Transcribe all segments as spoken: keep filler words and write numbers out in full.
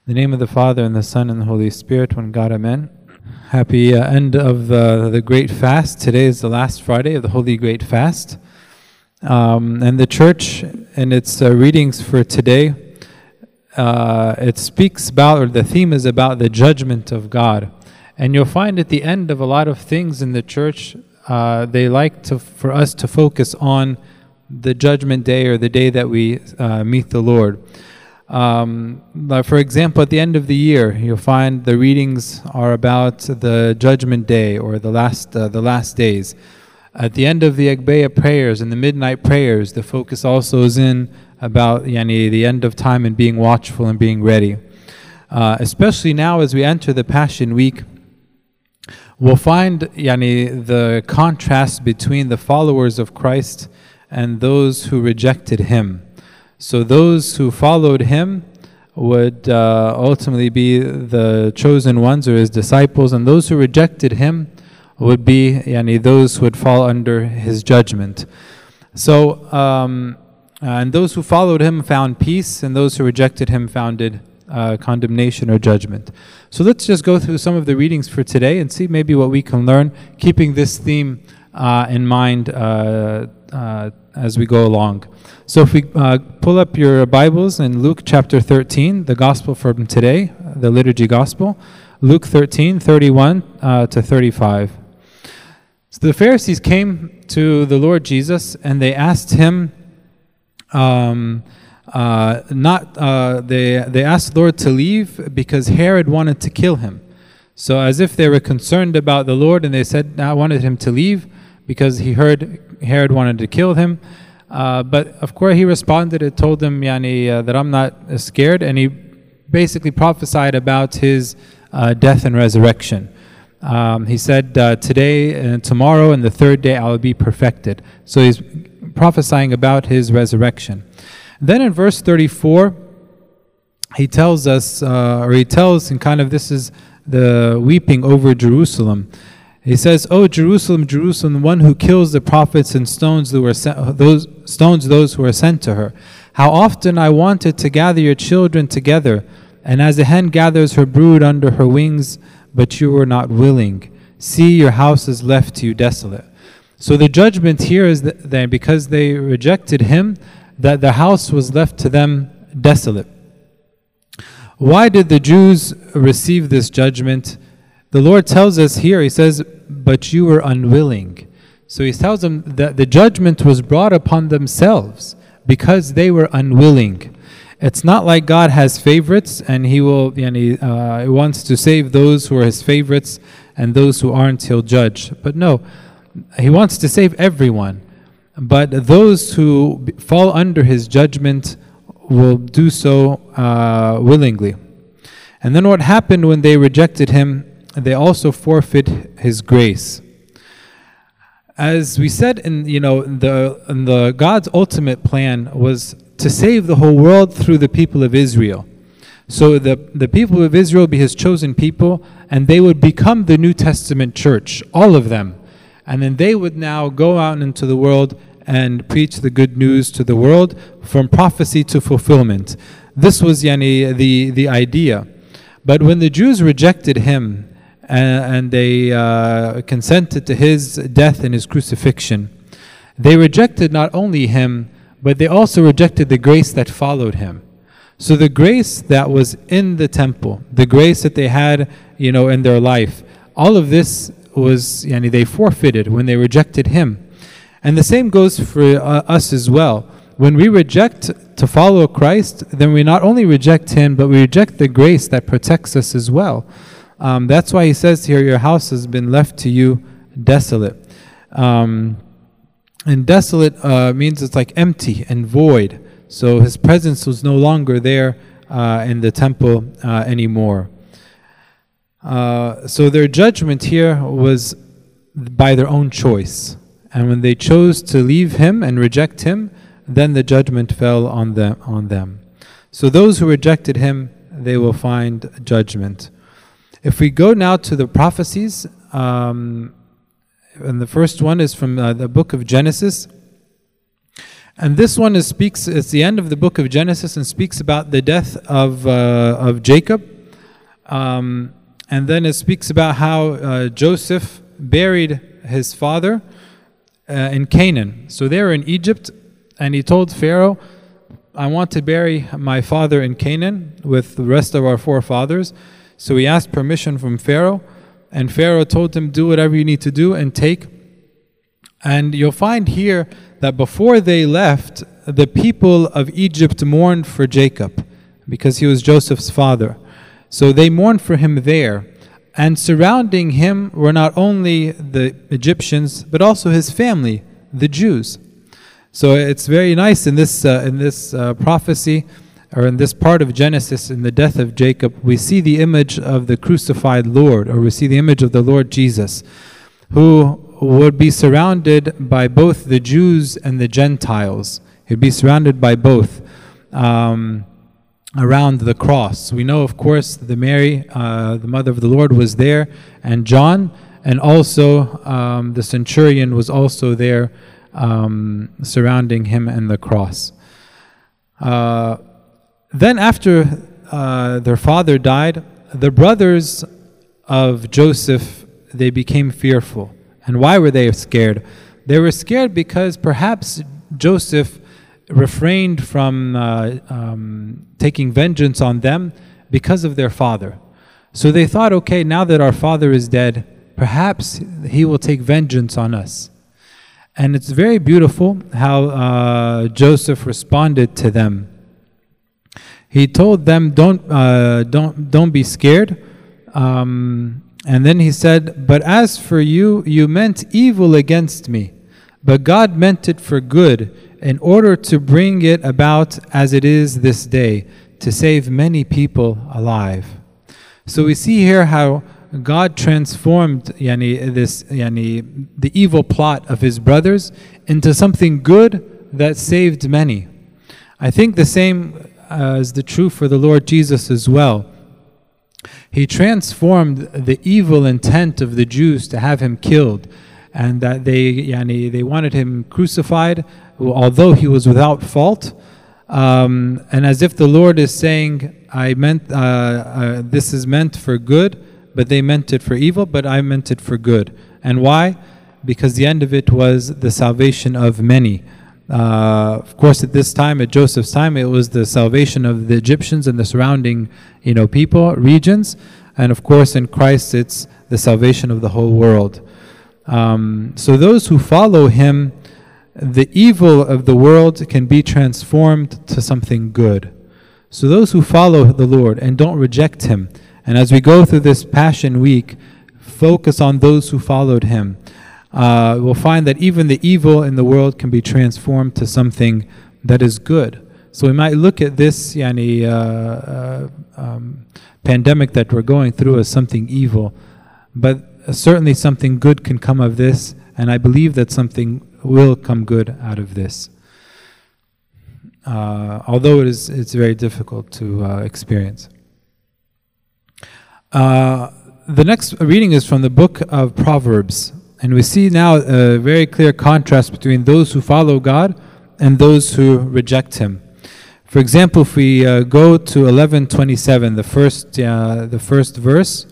In the name of the Father, and the Son, and the Holy Spirit, one God, Amen. Happy uh, end of the, the Great Fast. Today is the last Friday of the Holy Great Fast. Um, and the Church, in its uh, readings for today, uh, it speaks about, or the theme is about the judgment of God. And you'll find at the end of a lot of things in the Church, uh, they like to for us to focus on the judgment day, or the day that we uh, meet the Lord. Um, for example, at the end of the year, you'll find the readings are about the judgment day, or the last uh, the last days. At the end of the Agbeya prayers and the midnight prayers, the focus also is in about yani, the end of time and being watchful and being ready. Uh, especially now as we enter the Passion Week, we'll find yani, the contrast between the followers of Christ and those who rejected Him. So those who followed Him would uh, ultimately be the chosen ones, or His disciples, and those who rejected Him would be yani, those who would fall under His judgment. So, um, and those who followed Him found peace, and those who rejected Him found uh, condemnation or judgment. So let's just go through some of the readings for today and see maybe what we can learn, keeping this theme uh, in mind uh, uh, as we go along. So if we uh, pull up your Bibles in Luke chapter thirteen, the Gospel from today, the Liturgy Gospel, Luke thirteen, thirty-one uh, to thirty-five. So the Pharisees came to the Lord Jesus and they asked Him, um, uh, not uh, they they asked the Lord to leave because Herod wanted to kill Him. So as if they were concerned about the Lord, and they said, I wanted Him to leave because he heard Herod wanted to kill Him. Uh, but of course He responded and told them yani, uh, that I'm not uh, scared, and He basically prophesied about His uh, death and resurrection. Um, he said, uh, today and tomorrow and the third day I will be perfected. So He's prophesying about His resurrection. Then in verse thirty-four, He tells us, uh, or He tells, and kind of this is the weeping over Jerusalem. He says, "O Jerusalem, Jerusalem, the one who kills the prophets and stones who are sent, those stones those who are sent to her. How often I wanted to gather your children together, and as a hen gathers her brood under her wings, but you were not willing. See, your house is left to you desolate." So the judgment here is that, that because they rejected Him, that the house was left to them desolate. Why did the Jews receive this judgment? The Lord tells us here, He says, but you were unwilling. So He tells them that the judgment was brought upon themselves because they were unwilling. It's not like God has favorites and He will, yani, uh, He wants to save those who are His favorites, and those who aren't He'll judge. But no, He wants to save everyone. But those who fall under His judgment will do so uh, willingly. And then what happened when they rejected Him? They also forfeit His grace. As we said, in you know the in the God's ultimate plan was to save the whole world through the people of Israel. So the the people of Israel would be His chosen people, and they would become the New Testament church, all of them, and then they would now go out into the world and preach the good news to the world, from prophecy to fulfillment. This was yani the the idea. But when the Jews rejected Him, and, and they uh, consented to His death and His crucifixion, they rejected not only Him, but they also rejected the grace that followed Him. So the grace that was in the temple, the grace that they had, you know, in their life, all of this was, yani, they forfeited when they rejected Him. And the same goes for uh, us as well. When we reject to follow Christ, then we not only reject Him, but we reject the grace that protects us as well. Um, that's why He says here, your house has been left to you desolate. Um, and desolate uh, means it's like empty and void. So His presence was no longer there uh, in the temple uh, anymore. Uh, so their judgment here was by their own choice. And when they chose to leave Him and reject Him, then the judgment fell on them. On them. So those who rejected Him, they will find judgment. If we go now to the prophecies, um, and the first one is from uh, the book of Genesis, And this one is speaks, it's the end of the book of Genesis and speaks about the death of, uh, of Jacob. Um, and then it speaks about how uh, Joseph buried his father uh, in Canaan. So they were in Egypt, and he told Pharaoh, I want to bury my father in Canaan with the rest of our forefathers. So he asked permission from Pharaoh, and Pharaoh told him, do whatever you need to do and take. And you'll find here that before they left, the people of Egypt mourned for Jacob because he was Joseph's father. So they mourned for him there. And surrounding him were not only the Egyptians, but also his family, the Jews. So it's very nice in this uh, in this uh, prophecy, or in this part of Genesis, in the death of Jacob, we see the image of the crucified Lord, or we see the image of the Lord Jesus, who would be surrounded by both the Jews and the Gentiles. He'd be surrounded by both um, around the cross. We know, of course, that Mary, uh, the mother of the Lord, was there, and John, and also um, the centurion was also there, um, surrounding him and the cross. Uh, then after uh, their father died, the brothers of Joseph, they became fearful. And why were they scared? They were scared because perhaps Joseph refrained from uh, um, taking vengeance on them because of their father. So they thought, okay, now that our father is dead, perhaps he will take vengeance on us. And it's very beautiful how uh, Joseph responded to them. He told them, don't, uh, don't, don't be scared. Um, And then he said, but as for you, you meant evil against me, but God meant it for good, in order to bring it about as it is this day, to save many people alive. So we see here how God transformed yani, this, yani, the evil plot of his brothers into something good that saved many. I think the same uh, is the true for the Lord Jesus as well. He transformed the evil intent of the Jews to have him killed, and that they yani, they wanted him crucified, although he was without fault. Um, and as if the Lord is saying, I meant uh, uh, this is meant for good, but they meant it for evil, but I meant it for good. And why? Because the end of it was the salvation of many. Uh, of course, at this time, at Joseph's time, it was the salvation of the Egyptians and the surrounding, you know, people, regions. And of course, in Christ, it's the salvation of the whole world. Um, so those who follow him, the evil of the world can be transformed to something good. So those who follow the Lord and don't reject him, and as we go through this Passion Week, focus on those who followed him. Uh, we'll find that even the evil in the world can be transformed to something that is good. So we might look at this yani, uh, uh, um, pandemic that we're going through as something evil, but certainly something good can come of this, and I believe that something will come good out of this. Uh, although it is, it's very difficult to uh, experience. Uh, the next reading is from the book of Proverbs. And we see now a very clear contrast between those who follow God and those who reject him. For example, if we uh, go to eleven twenty-seven, the first, uh, the first verse,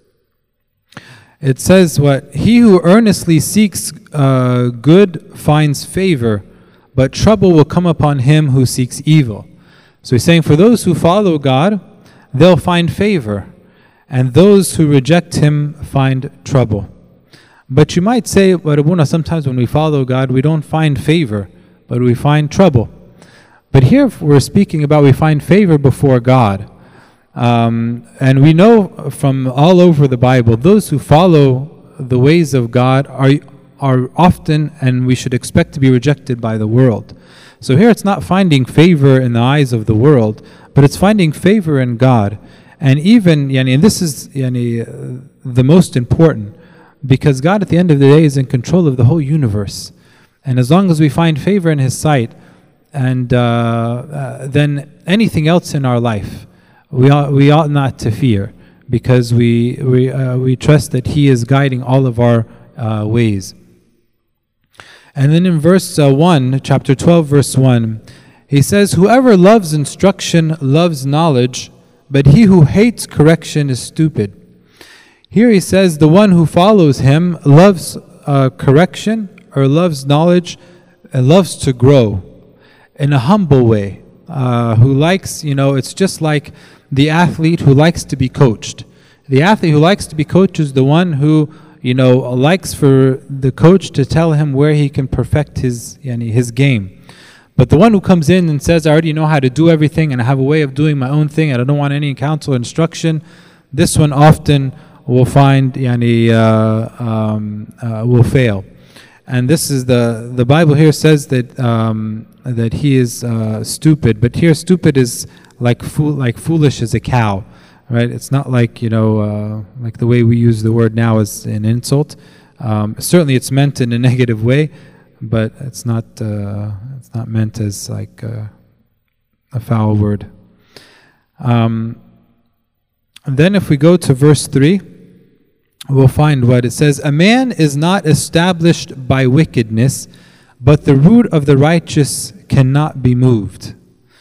it says, "What he who earnestly seeks uh, good finds favor, but trouble will come upon him who seeks evil." So he's saying for those who follow God, they'll find favor, and those who reject him find trouble. But you might say, but Abuna, sometimes when we follow God, we don't find favor, but we find trouble. But here we're speaking about we find favor before God. Um, and we know from all over the Bible, those who follow the ways of God are, are often, and we should expect to be rejected by the world. So here it's not finding favor in the eyes of the world, but it's finding favor in God. And even, yani, and this is yani, uh, the most important, because God at the end of the day is in control of the whole universe. And as long as we find favor in his sight, and uh, uh, then anything else in our life, we ought, we ought not to fear, because we we uh, we trust that he is guiding all of our uh, ways. And then in verse uh, one, chapter twelve, verse one, he says, "Whoever loves instruction loves knowledge, but he who hates correction is stupid." Here he says the one who follows him loves uh, correction or loves knowledge and loves to grow in a humble way, uh, who likes, you know, it's just like the athlete who likes to be coached. The athlete who likes to be coached is the one who, you know, likes for the coach to tell him where he can perfect his, yani, his game. But the one who comes in and says, "I already know how to do everything and I have a way of doing my own thing and I don't want any counsel or instruction," this one often will find, yani, uh, um, uh, will fail. And this is the, the Bible here says that um, that he is uh, stupid, but here stupid is like fool, like foolish as a cow, right? It's not like, you know, uh, like the way we use the word now as an insult. Um, certainly it's meant in a negative way, but it's not uh, it's not meant as like uh, a foul word. Um, and then if we go to verse three, we'll find what it says. "A man is not established by wickedness, but the root of the righteous cannot be moved."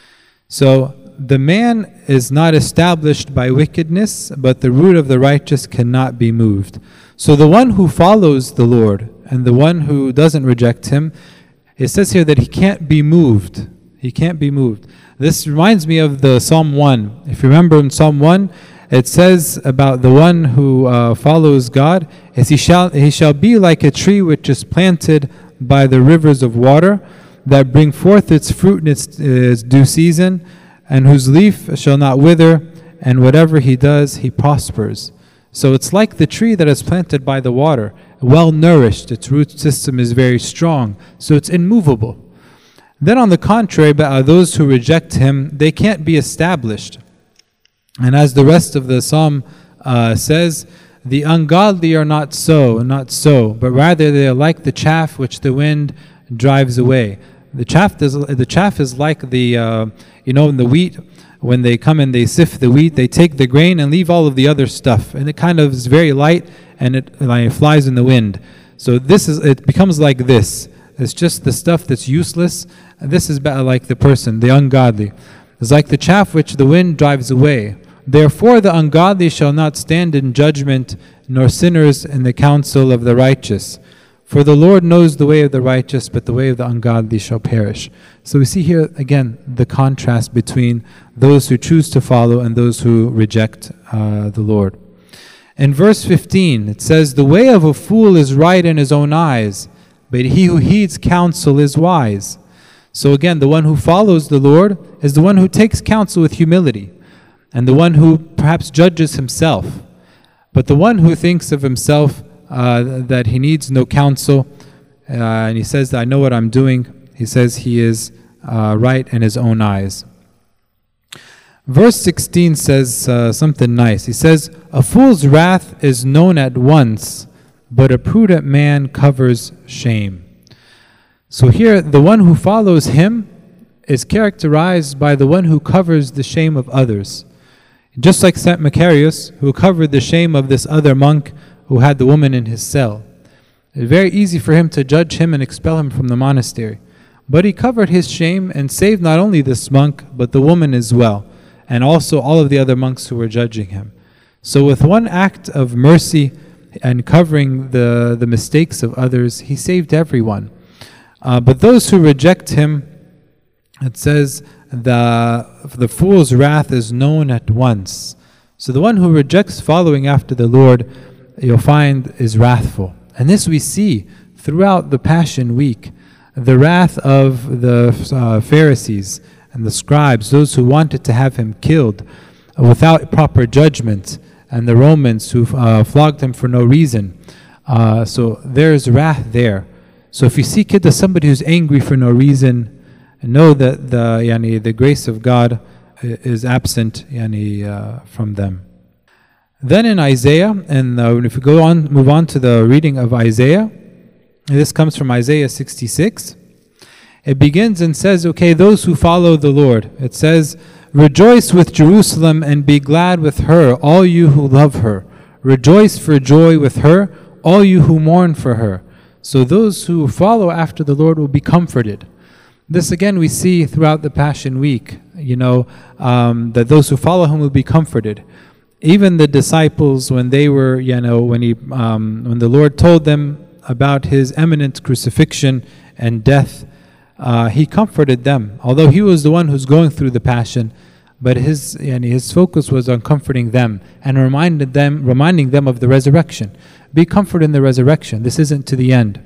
So the man is not established by wickedness, but the root of the righteous cannot be moved. So the one who follows the Lord and the one who doesn't reject him, it says here that he can't be moved. He can't be moved. This reminds me of the Psalm one. If you remember in Psalm one, it says about the one who uh, follows God, is he shall he shall be like a tree which is planted by the rivers of water, that bring forth its fruit in its, its due season, and whose leaf shall not wither, and whatever he does, he prospers. So it's like the tree that is planted by the water, well nourished, its root system is very strong, so it's immovable. Then on the contrary, but uh, those who reject him, they can't be established. And as the rest of the psalm uh, says, "The ungodly are not so, not so, but rather they are like the chaff which the wind drives away." The chaff is, the chaff is like the, uh, you know, in the wheat, when they come and they sift the wheat, they take the grain and leave all of the other stuff. And it kind of is very light and it, like, it flies in the wind. So this is, it becomes like this. It's just the stuff that's useless. And this is like the person, the ungodly. It's like the chaff which the wind drives away. "Therefore the ungodly shall not stand in judgment, nor sinners in the counsel of the righteous. For the Lord knows the way of the righteous, but the way of the ungodly shall perish." So we see here again the contrast between those who choose to follow and those who reject uh, the Lord. In verse fifteen, it says, "The way of a fool is right in his own eyes, but he who heeds counsel is wise." So again, the one who follows the Lord is the one who takes counsel with humility, and the one who perhaps judges himself. But the one who thinks of himself uh, that he needs no counsel, uh, and he says, "I know what I'm doing," he says he is uh, right in his own eyes. Verse sixteen says uh, something nice. He says, "A fool's wrath is known at once, but a prudent man covers shame." So here, the one who follows him is characterized by the one who covers the shame of others. Just like Saint Macarius, who covered the shame of this other monk who had the woman in his cell. It's very easy for him to judge him and expel him from the monastery. But he covered his shame and saved not only this monk, but the woman as well, and also all of the other monks who were judging him. So with one act of mercy and covering the, the mistakes of others, he saved everyone. Uh, but those who reject him, it says, the, the fool's wrath is known at once. So the one who rejects following after the Lord, you'll find, is wrathful. And this we see throughout the Passion Week. The wrath of the uh, Pharisees and the scribes, those who wanted to have him killed without proper judgment, and the Romans who uh, flogged him for no reason. Uh, so there's wrath there. So if you see kidda somebody who's angry for no reason, know that the yani, the grace of God is absent yani, uh, from them. Then in Isaiah, and uh, if we go on, move on to the reading of Isaiah, this comes from Isaiah sixty-six. It begins and says, okay, those who follow the Lord. It says, "Rejoice with Jerusalem and be glad with her, all you who love her. Rejoice for joy with her, all you who mourn for her. So those who follow after the Lord will be comforted. This again we see throughout the Passion Week, you know, um, that those who follow him will be comforted. Even the disciples, when they were, you know, when he, um, when the Lord told them about his imminent crucifixion and death, uh, he comforted them. Although he was the one who's going through the passion, but his, yani, his focus was on comforting them and reminded them, reminding them of the resurrection. Be comforted in the resurrection. This isn't to the end.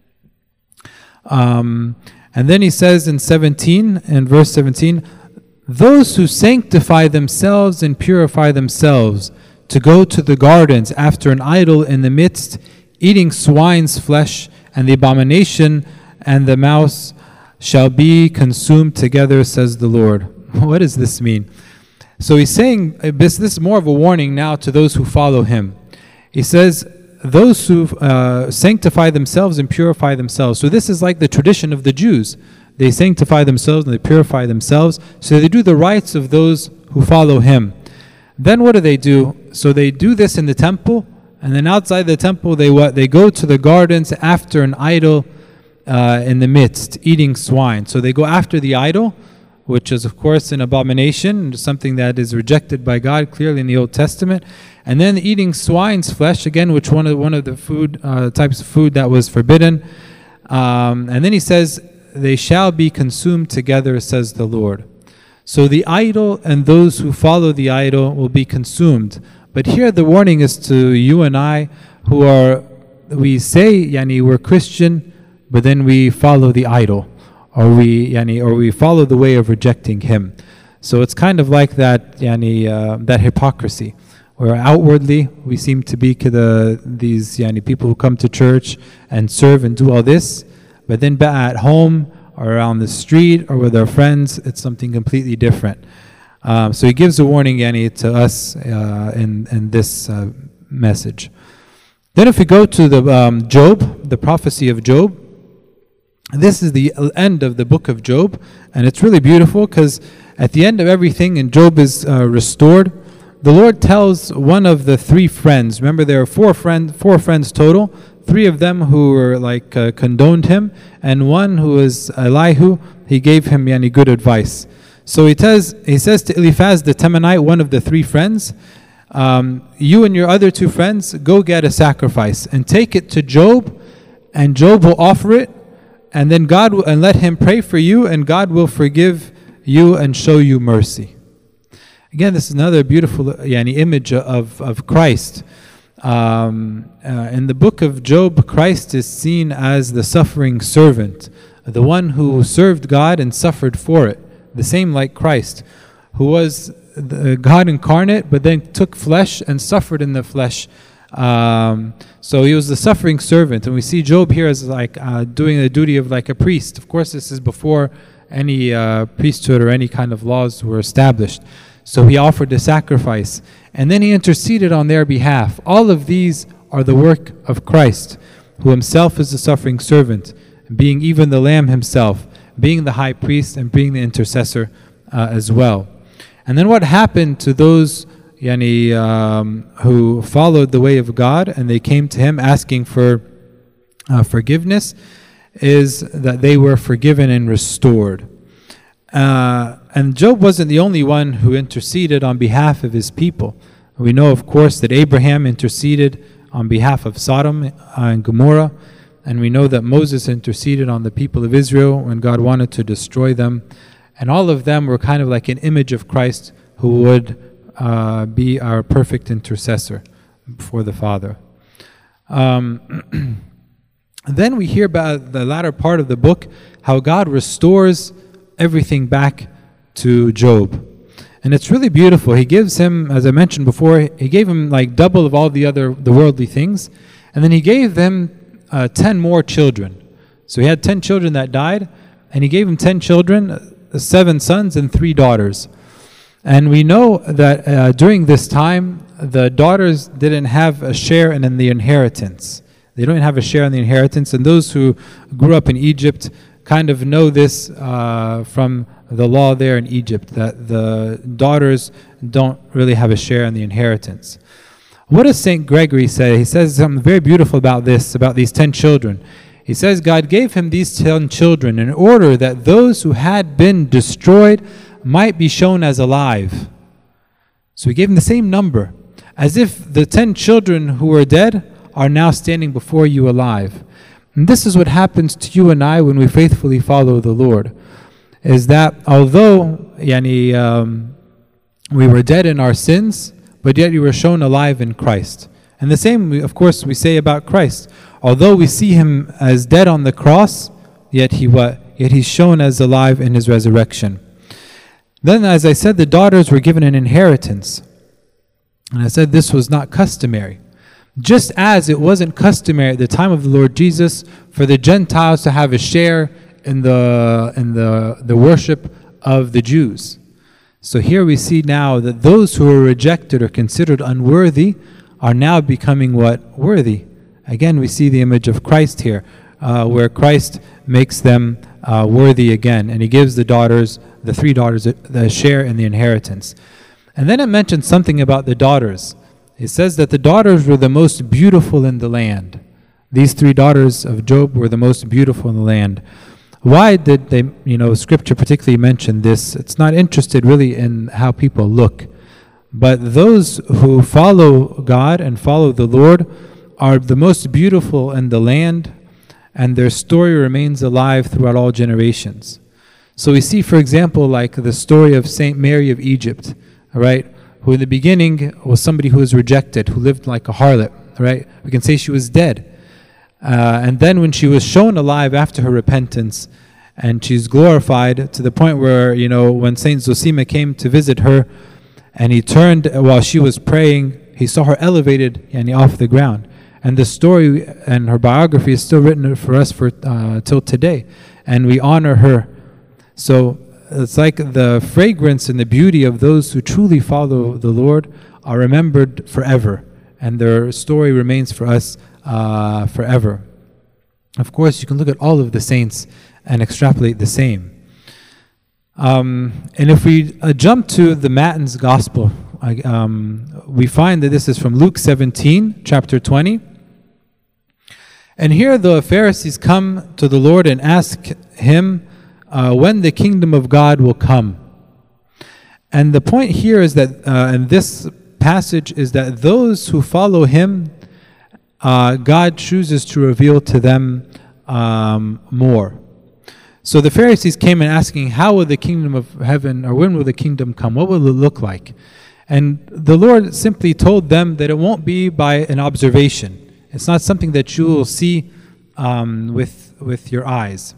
Um, and then he says in seventeen, in verse seventeen, those who sanctify themselves and purify themselves to go to the gardens after an idol in the midst, eating swine's flesh, and the abomination and the mouse shall be consumed together, says the Lord. What does this mean? So he's saying, this, this is more of a warning now to those who follow him. He says, those who uh, sanctify themselves and purify themselves. So this is like the tradition of the Jews. They sanctify themselves and they purify themselves. So they do the rites of those who follow him. Then what do they do? So they do this in the temple, and then outside the temple they what? They go to the gardens after an idol uh, in the midst, eating swine. So they go after the idol, which is of course an abomination, something that is rejected by God clearly in the Old Testament. And then eating swine's flesh, again, which one of one of the food uh, types of food that was forbidden. Um, and then he says, they shall be consumed together, says the Lord. So the idol and those who follow the idol will be consumed. But here the warning is to you and I, who are, we say, yani, we're Christian, but then we follow the idol, or we, yani, or we follow the way of rejecting him. So it's kind of like that, yani, uh, that hypocrisy, where outwardly we seem to be the, these yani, people who come to church and serve and do all this, but then at home or around the street or with our friends, it's something completely different. Um, so he gives a warning, yani, to us uh, in, in this uh, message. Then if we go to the um, Job, the prophecy of Job, this is the end of the book of Job, and it's really beautiful because at the end of everything, and Job is uh, restored, the Lord tells one of the three friends, remember there are four, friend, four friends total, three of them who were like uh, condoned him, and one who is Elihu, he gave him yani, good advice. So he says, he says to Eliphaz the Temanite, one of the three friends, um, you and your other two friends, go get a sacrifice and take it to Job, and Job will offer it, and then God will, and let him pray for you, and God will forgive you and show you mercy. Again, this is another beautiful yani, image of, of Christ. Um, uh, in the book of Job, Christ is seen as the suffering servant, the one who served God and suffered for it. The same like Christ, who was the God incarnate, but then took flesh and suffered in the flesh. Um, so he was the suffering servant, and we see Job here as like uh, doing the duty of like a priest. Of course, this is before any uh, priesthood or any kind of laws were established. So he offered the sacrifice, and then he interceded on their behalf. All of these are the work of Christ, who himself is the suffering servant, being even the Lamb himself, being the high priest and being the intercessor uh, as well. And then what happened to those yani, um, who followed the way of God and they came to him asking for uh, forgiveness is that they were forgiven and restored. Uh, and Job wasn't the only one who interceded on behalf of his people. We know, of course, that Abraham interceded on behalf of Sodom and Gomorrah, and we know that Moses interceded on the people of Israel when God wanted to destroy them. And all of them were kind of like an image of Christ who would uh, be our perfect intercessor before the Father. Um, then we hear about the latter part of the book, how God restores everything back to Job. And it's really beautiful. He gives him, as I mentioned before, he gave him like double of all the other, the worldly things. And then he gave them uh, ten more children. So he had ten children that died, and he gave him ten children, uh, seven sons and three daughters. And we know that uh, during this time, the daughters didn't have a share in, in the inheritance. They don't have a share in the inheritance. And those who grew up in Egypt kind of know this uh, from the law there in Egypt, that the daughters don't really have a share in the inheritance. What does Saint Gregory say? He says something very beautiful about this, about these ten children. He says God gave him these ten children in order that those who had been destroyed might be shown as alive. So he gave him the same number, as if the ten children who were dead are now standing before you alive. And this is what happens to you and I when we faithfully follow the Lord, is that although yani, um, we were dead in our sins, but yet you were shown alive in Christ. And the same, we, of course, we say about Christ. Although we see him as dead on the cross, yet he what? Yet he's shown as alive in his resurrection. Then, as I said, the daughters were given an inheritance. And I said this was not customary. Just as it wasn't customary at the time of the Lord Jesus for the Gentiles to have a share in the in the, the worship of the Jews. So here we see now that those who are rejected or considered unworthy are now becoming what? Worthy. Again, we see the image of Christ here, uh, where Christ makes them uh, worthy again, and he gives the daughters, the three daughters, the share in the inheritance. And then it mentions something about the daughters. It says that the daughters were the most beautiful in the land. These three daughters of Job were the most beautiful in the land. Why did they, you know, Scripture particularly mention this? It's not interested really in how people look. But those who follow God and follow the Lord are the most beautiful in the land, and their story remains alive throughout all generations. So we see, for example, like the story of Saint Mary of Egypt, right, who in the beginning was somebody who was rejected, who lived like a harlot, right? We can say she was dead. Uh, and then when she was shown alive after her repentance, and she's glorified to the point where, you know, when Saint Zosima came to visit her, and he turned while she was praying, he saw her elevated yani, off the ground. And the story and her biography is still written for us for uh, till today. And we honor her. So it's like the fragrance and the beauty of those who truly follow the Lord are remembered forever. And their story remains for us uh, forever. Of course, you can look at all of the saints and extrapolate the same. Um, and if we uh, jump to the Matins Gospel, I, um, we find that this is from Luke seventeen, chapter twenty. And here the Pharisees come to the Lord and ask him uh, when the kingdom of God will come. And the point here is that, uh, in this passage, is that those who follow him, uh, God chooses to reveal to them um, more. So the Pharisees came and asking, how will the kingdom of heaven, or when will the kingdom come? What will it look like? And the Lord simply told them that it won't be by an observation. It's not something that you will see um, with with your eyes.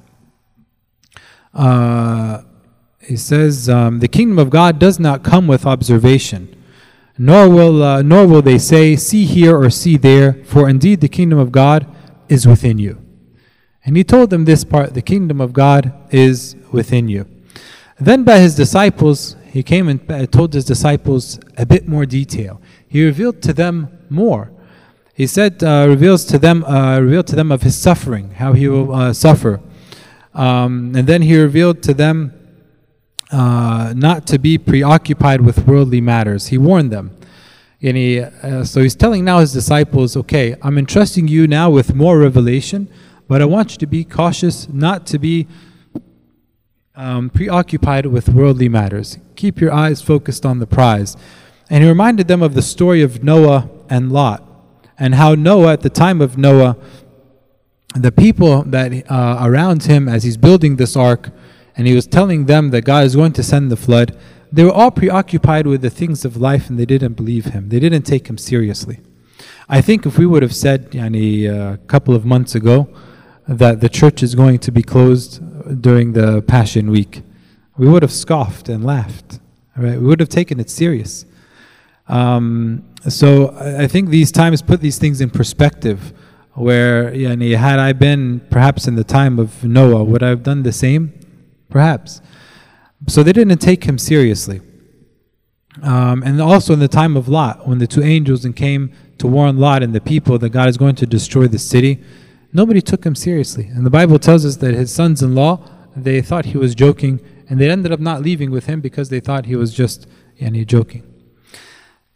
Uh, he says, um, the kingdom of God does not come with observation, nor will uh, nor will they say, see here or see there, for indeed the kingdom of God is within you. And he told them this part, the kingdom of God is within you. Then by his disciples, he came and told his disciples a bit more detail. He revealed to them more. He said, uh, reveals to them, uh, revealed to them of his suffering, how he will uh, suffer. Um, and then he revealed to them uh, not to be preoccupied with worldly matters. He warned them. And he, uh, so he's telling now his disciples, okay, I'm entrusting you now with more revelation, but I want you to be cautious not to be um, preoccupied with worldly matters. Keep your eyes focused on the prize. And he reminded them of the story of Noah and Lot, and how Noah, at the time of Noah, the people that uh, around him, as he's building this ark, and he was telling them that God is going to send the flood, they were all preoccupied with the things of life, and they didn't believe him. They didn't take him seriously. I think if we would have said yani, a couple of months ago that the church is going to be closed during the Passion Week, we would have scoffed and laughed. Right? We would have taken it serious. Um, so I think these times put these things in perspective, where yani, had I been perhaps in the time of Noah, would I have done the same? Perhaps. So they didn't take him seriously. Um, and also in the time of Lot, when the two angels came to warn Lot and the people that God is going to destroy the city, nobody took him seriously. And the Bible tells us that his sons-in-law, they thought he was joking, and they ended up not leaving with him because they thought he was just yani, joking.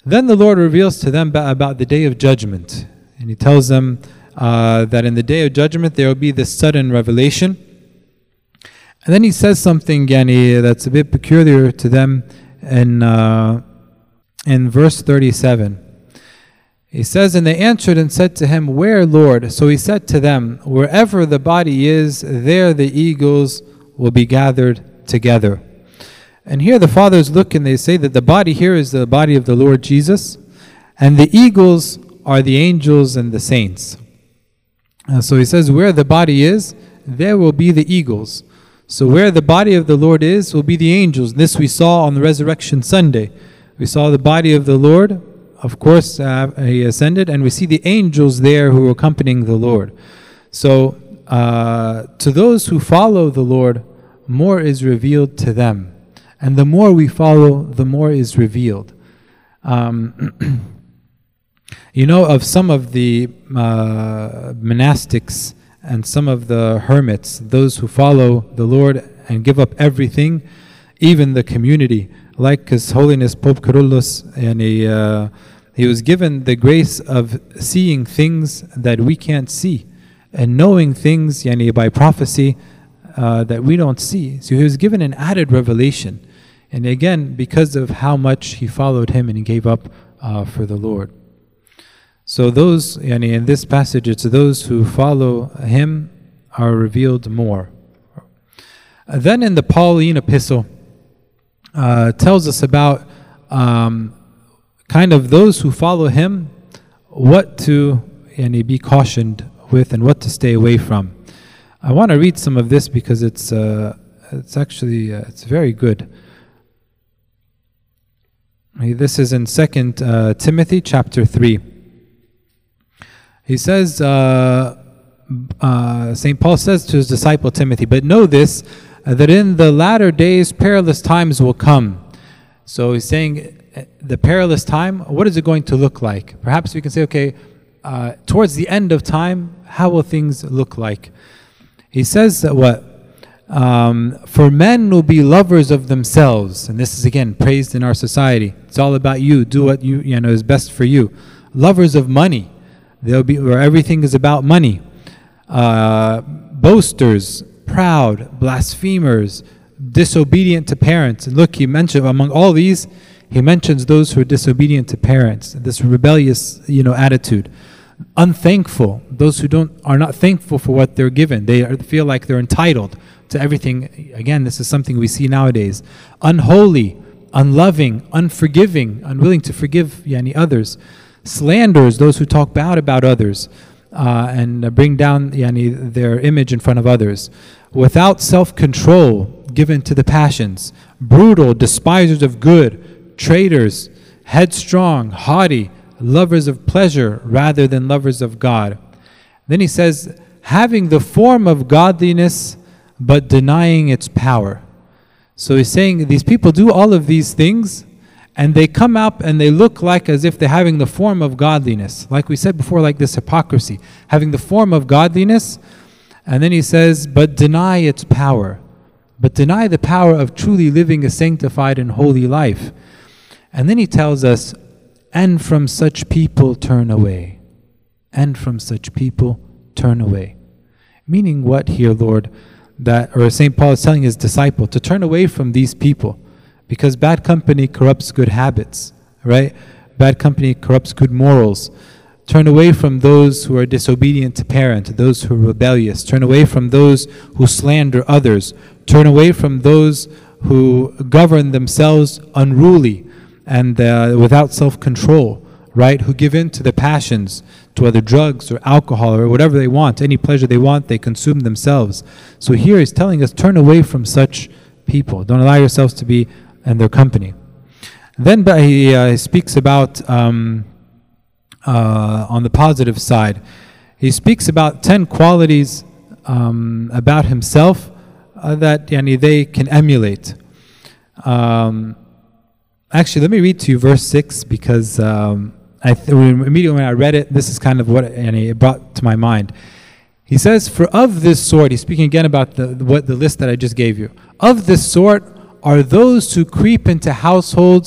Then the Lord reveals to them about the day of judgment. And He tells them uh, that in the day of judgment there will be this sudden revelation. And then He says something, yani, that's a bit peculiar to them in, uh, in verse thirty-seven. He says, and they answered and said to Him, where, Lord? So He said to them, wherever the body is, there the eagles will be gathered together. And here the fathers look and they say that the body here is the body of the Lord Jesus, and the eagles are the angels and the saints. Uh, so He says, where the body is, there will be the eagles. So where the body of the Lord is, will be the angels. This we saw on the Resurrection Sunday. We saw the body of the Lord. Of course, uh, He ascended, and we see the angels there who are accompanying the Lord. So, uh, to those who follow the Lord, more is revealed to them. And the more we follow, the more is revealed. Um, you know, of some of the uh, monastics and some of the hermits, those who follow the Lord and give up everything, even the community, like His Holiness Pope Kyrillos, and he, uh, he was given the grace of seeing things that we can't see, and knowing things yani, by prophecy uh, that we don't see. So he was given an added revelation. And again, because of how much he followed Him and he gave up uh, for the Lord. So those, yani, in this passage, it's those who follow Him are revealed more. Then in the Pauline epistle, Uh, tells us about um, kind of those who follow Him, what to yani, be cautioned with and what to stay away from. I want to read some of this because it's uh, it's actually uh, it's very good. This is in Second uh, Timothy chapter three. He says, uh, uh, Saint Paul says to his disciple Timothy, but know this, Uh, that in the latter days perilous times will come. So he's saying uh, the perilous time, what is it going to look like? Perhaps we can say, okay, uh, towards the end of time, how will things look like? He says that what? Um, for men will be lovers of themselves, and this is again praised in our society. It's all about you. Do what you, you know is best for you. Lovers of money. They'll be where everything is about money. Uh, boasters, proud, blasphemers, disobedient to parents. And look, he mentioned among all these, he mentions those who are disobedient to parents, this rebellious, you know, attitude. Unthankful, those who don't are not thankful for what they're given. They are, feel like they're entitled to everything. Again, this is something we see nowadays. Unholy, unloving, unforgiving, unwilling to forgive yani, others. Slanderers, those who talk bad about others uh, and uh, bring down yani, their image in front of others. Without self-control, given to the passions. Brutal, despisers of good, traitors, headstrong, haughty, lovers of pleasure rather than lovers of God. Then he says, having the form of godliness but denying its power. So he's saying these people do all of these things and they come up and they look like as if they're having the form of godliness. Like we said before, like this hypocrisy. Having the form of godliness, and then he says, but deny its power. But deny the power of truly living a sanctified and holy life. And then he tells us, and from such people turn away. And from such people turn away. Meaning what here, Lord? That, or Saint Paul is telling his disciple to turn away from these people, because bad company corrupts good habits, right? Bad company corrupts good morals. Turn away from those who are disobedient to parent, those who are rebellious. Turn away from those who slander others. Turn away from those who govern themselves unruly and uh, without self-control, right? Who give in to the passions, to other drugs or alcohol or whatever they want. Any pleasure they want, they consume themselves. So here he's telling us, turn away from such people. Don't allow yourselves to be in their company. Then but he uh, speaks about, um, uh, on the positive side, he speaks about ten qualities um, about himself uh, that yani, they can emulate. Um, actually, let me read to you verse six, because um, I th- immediately when I read it, this is kind of what yani, it brought to my mind. He says, for of this sort, he's speaking again about the what the list that I just gave you. Of this sort are those who creep into households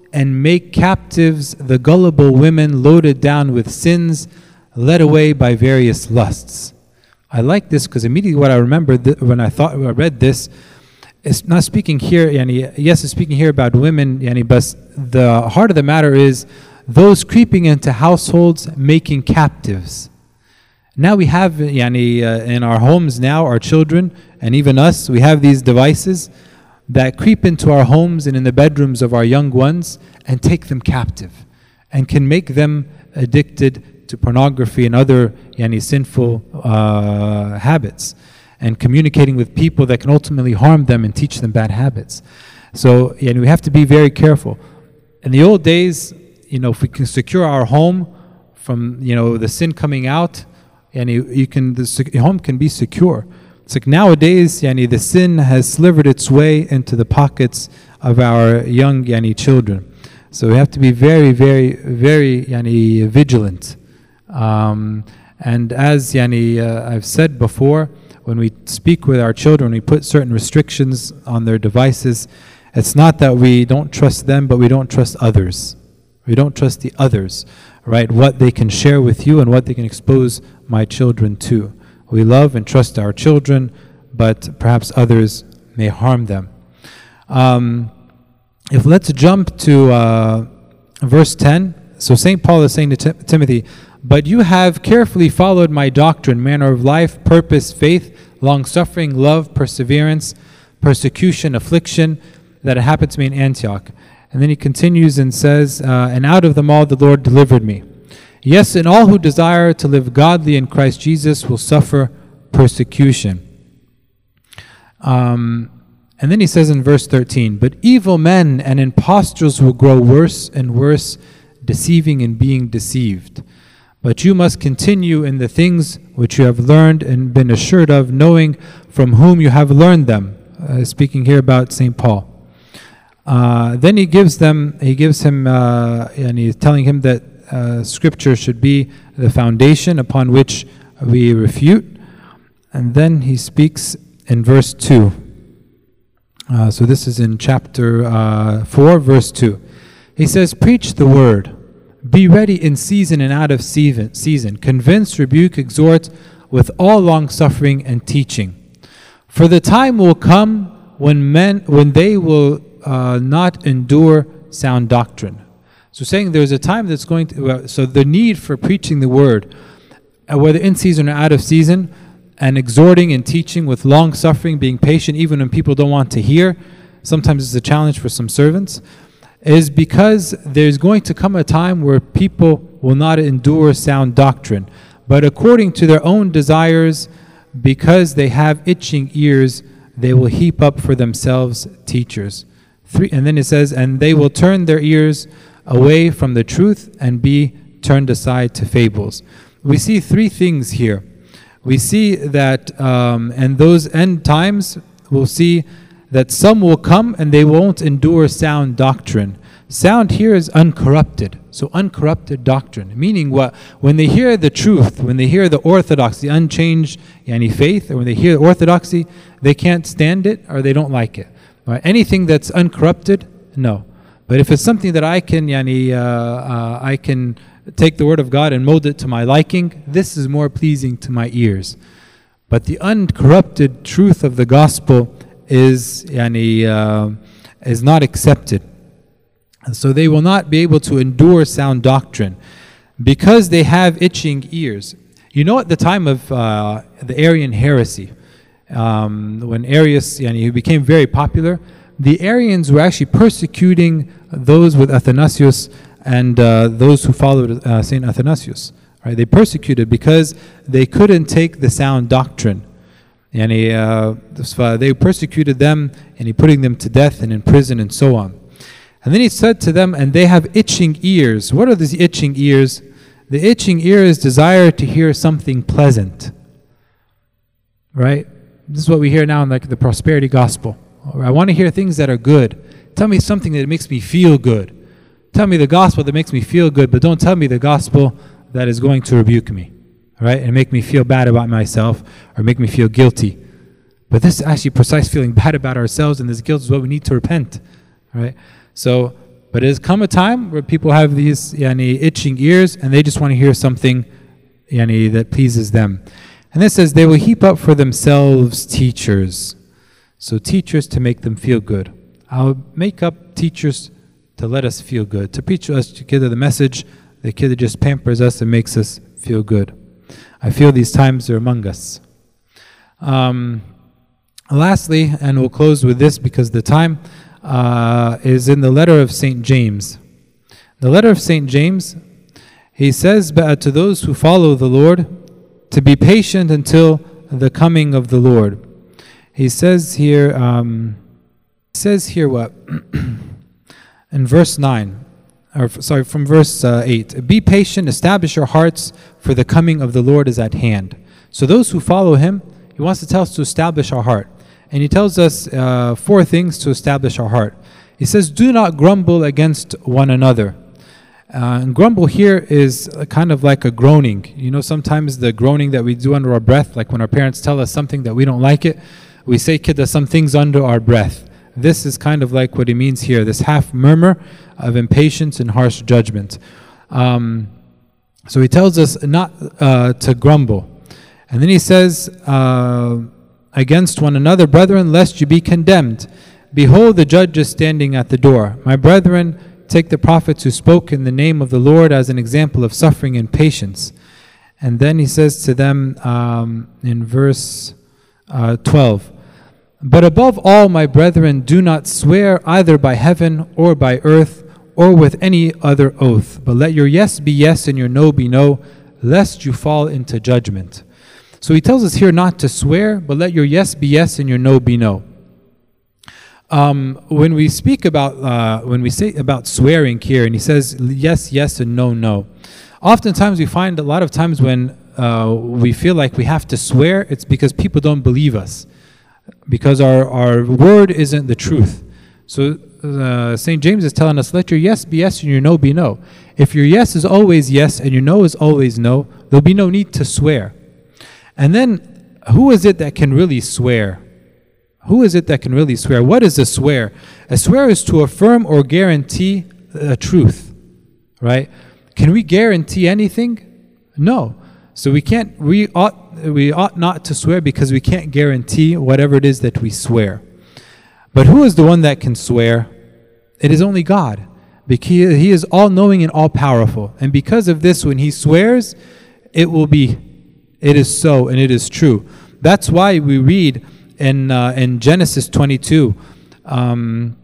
and make captives the gullible women loaded down with sins, led away by various lusts. I like this because immediately what I remember th- when I thought when I read this, it's not speaking here, yani, yes, it's speaking here about women, yani, but the heart of the matter is those creeping into households making captives. Now we have yani, uh, in our homes now, our children, and even us, we have these devices that creep into our homes and in the bedrooms of our young ones and take them captive and can make them addicted to pornography and other yani, sinful uh, habits, and communicating with people that can ultimately harm them and teach them bad habits. So yani, we have to be very careful. In the old days, you know, if we can secure our home from you know the sin coming out, and you, you can the sec- home can be secure. It's like nowadays, yani, the sin has slivered its way into the pockets of our young yani, children. So we have to be very, very, very yani, vigilant. Um, and as yani, uh, I've said before, when we speak with our children, we put certain restrictions on their devices. It's not that we don't trust them, but we don't trust others. We don't trust the others, right? What they can share with you and what they can expose my children to. We love and trust our children, but perhaps others may harm them. Um, if let's jump to uh, verse ten. So Saint Paul is saying to Tim- Timothy, "But you have carefully followed my doctrine, manner of life, purpose, faith, long-suffering, love, perseverance, persecution, affliction, that happened to me in Antioch." And then he continues and says, uh, "And out of them all the Lord delivered me. Yes, and all who desire to live godly in Christ Jesus will suffer persecution." Um, and then he says in verse thirteen, "But evil men and impostors will grow worse and worse, deceiving and being deceived. But you must continue in the things which you have learned and been assured of, knowing from whom you have learned them." Uh, speaking here about Saint Paul. Uh, then he gives them, he gives him, uh, and he's telling him that uh, Scripture should be the foundation upon which we refute. And then he speaks in verse two. Uh, so this is in chapter uh, four, verse two. He says, "Preach the word. Be ready in season and out of season. season. Convince, rebuke, exhort with all long-suffering and teaching. For the time will come when men, when they will uh, not endure sound doctrine." So saying there's a time that's going to, uh, so the need for preaching the word, uh, whether in season or out of season, and exhorting and teaching with long suffering, being patient even when people don't want to hear, sometimes it's a challenge for some servants, is because there's going to come a time where people will not endure sound doctrine, but according to their own desires, because they have itching ears, they will heap up for themselves teachers. Three, and then it says, "And they will turn their ears away from the truth and be turned aside to fables." We see three things here. We see that um, in those end times, we'll see that some will come and they won't endure sound doctrine. Sound here is uncorrupted. So uncorrupted doctrine, meaning what? When they hear the truth, when they hear the orthodoxy, unchanged yani faith, or when they hear orthodoxy, they can't stand it or they don't like it. Right? Anything that's uncorrupted, no. But if it's something that I can, yani, uh, uh, I can take the word of God and mold it to my liking, this is more pleasing to my ears. But the uncorrupted truth of the gospel is, yani, uh, is not accepted. And so they will not be able to endure sound doctrine because they have itching ears. You know, at the time of uh, the Arian heresy, um, when Arius, yani, he became very popular, the Arians were actually persecuting those with Athanasius and uh, those who followed uh, Saint Athanasius. Right? They persecuted because they couldn't take the sound doctrine. And he, uh, they persecuted them, and he putting them to death and in prison and so on. And then he said to them, "And they have itching ears." What are these itching ears? The itching ears desire to hear something pleasant. Right? This is what we hear now in like the prosperity gospel. I want to hear things that are good. Tell me something that makes me feel good. Tell me the gospel that makes me feel good, but don't tell me the gospel that is going to rebuke me, right? And make me feel bad about myself or make me feel guilty. But this is actually precise feeling bad about ourselves, and this guilt is what we need to repent, right? So, But it has come a time where people have these yani, itching ears and they just want to hear something yani, that pleases them. And it says, they will heap up for themselves teachers. So teachers to make them feel good. I'll make up teachers to let us feel good. To preach to us, to give the message, the kid that just pampers us and makes us feel good. I feel these times are among us. Um, lastly, and we'll close with this because the time uh, is in the letter of Saint James. The letter of Saint James, he says to those who follow the Lord to be patient until the coming of the Lord. He says here, um, says here what? In verse nine, or sorry, from verse uh, eight. Be patient, establish your hearts, for the coming of the Lord is at hand. So those who follow him, he wants to tell us to establish our heart. And he tells us uh, four things to establish our heart. He says, do not grumble against one another. Uh, and grumble here is kind of like a groaning. You know, sometimes the groaning that we do under our breath, like when our parents tell us something that we don't like it, we say kidda some things under our breath. This is kind of like what he means here, this half murmur of impatience and harsh judgment. Um, so he tells us not uh, to grumble. And then he says, uh, against one another, brethren, lest you be condemned. Behold, the judge is standing at the door. My brethren, take the prophets who spoke in the name of the Lord as an example of suffering and patience. And then he says to them um, in verse uh, twelve, but above all, my brethren, do not swear either by heaven or by earth or with any other oath, but let your yes be yes and your no be no, lest you fall into judgment. So he tells us here not to swear, but let your yes be yes and your no be no. Um, when we speak about, uh, when we say about swearing here, and he says yes, yes, and no, no. Oftentimes we find a lot of times when uh, we feel like we have to swear, it's because people don't believe us. Because our, our word isn't the truth. So uh, Saint James is telling us, let your yes be yes and your no be no. If your yes is always yes and your no is always no, there'll be no need to swear. And then, who is it that can really swear? Who is it that can really swear? What is a swear? A swear is to affirm or guarantee a truth, right? Can we guarantee anything? No. So we can't, we ought, we ought not to swear because we can't guarantee whatever it is that we swear. But who is the one that can swear? It is only God. Because He is all-knowing and all-powerful. And because of this, when He swears, it will be, it is so and it is true. That's why we read in uh, in Genesis twenty-two, um,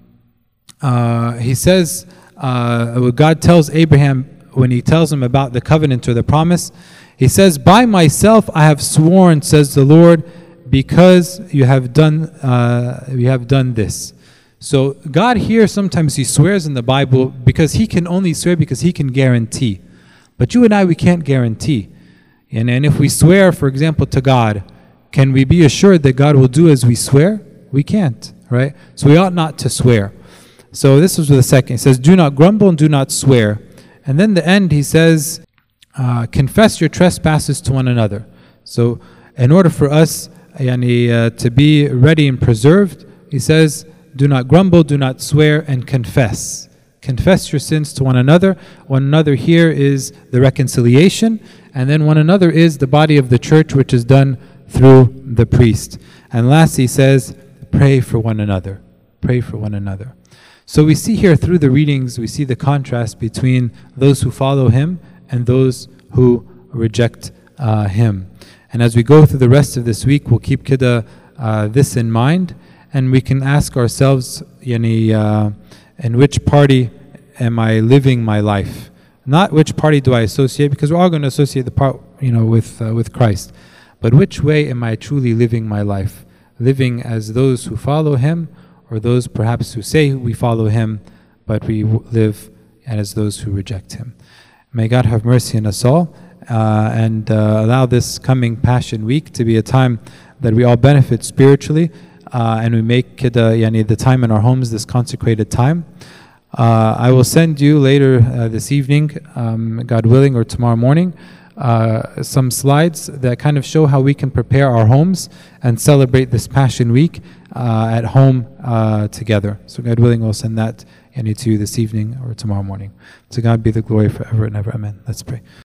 uh, He says, uh, God tells Abraham, when He tells him about the covenant or the promise, He says, by myself I have sworn, says the Lord, because you have done uh, you have done this. So God here, sometimes He swears in the Bible because He can only swear because He can guarantee. But you and I, we can't guarantee. And, and if we swear, for example, to God, can we be assured that God will do as we swear? We can't, right? So we ought not to swear. So this was the second. He says, do not grumble and do not swear. And then the end, he says, uh, confess your trespasses to one another. So in order for us yani, uh, to be ready and preserved, he says, do not grumble, do not swear, and confess. Confess your sins to one another. One another here is the reconciliation, and then one another is the body of the church, which is done through the priest. And lastly, he says, pray for one another. Pray for one another. So we see here through the readings, we see the contrast between those who follow him and those who reject uh, him. And as we go through the rest of this week, we'll keep kida, uh, this in mind, and we can ask ourselves, yani, uh, in which party am I living my life? Not which party do I associate, because we're all going to associate the part, you know, with uh, with Christ. But which way am I truly living my life? Living as those who follow him, or those perhaps who say we follow him, but we live as those who reject him. May God have mercy on us all, uh, and uh, allow this coming Passion Week to be a time that we all benefit spiritually, uh, and we make it, uh, yani, the time in our homes, this consecrated time. Uh, I will send you later uh, this evening, um, God willing, or tomorrow morning, uh, some slides that kind of show how we can prepare our homes and celebrate this Passion Week uh, at home uh, together. So God willing, we'll send that any to you this evening or tomorrow morning. To God be the glory forever and ever. Amen. Let's pray.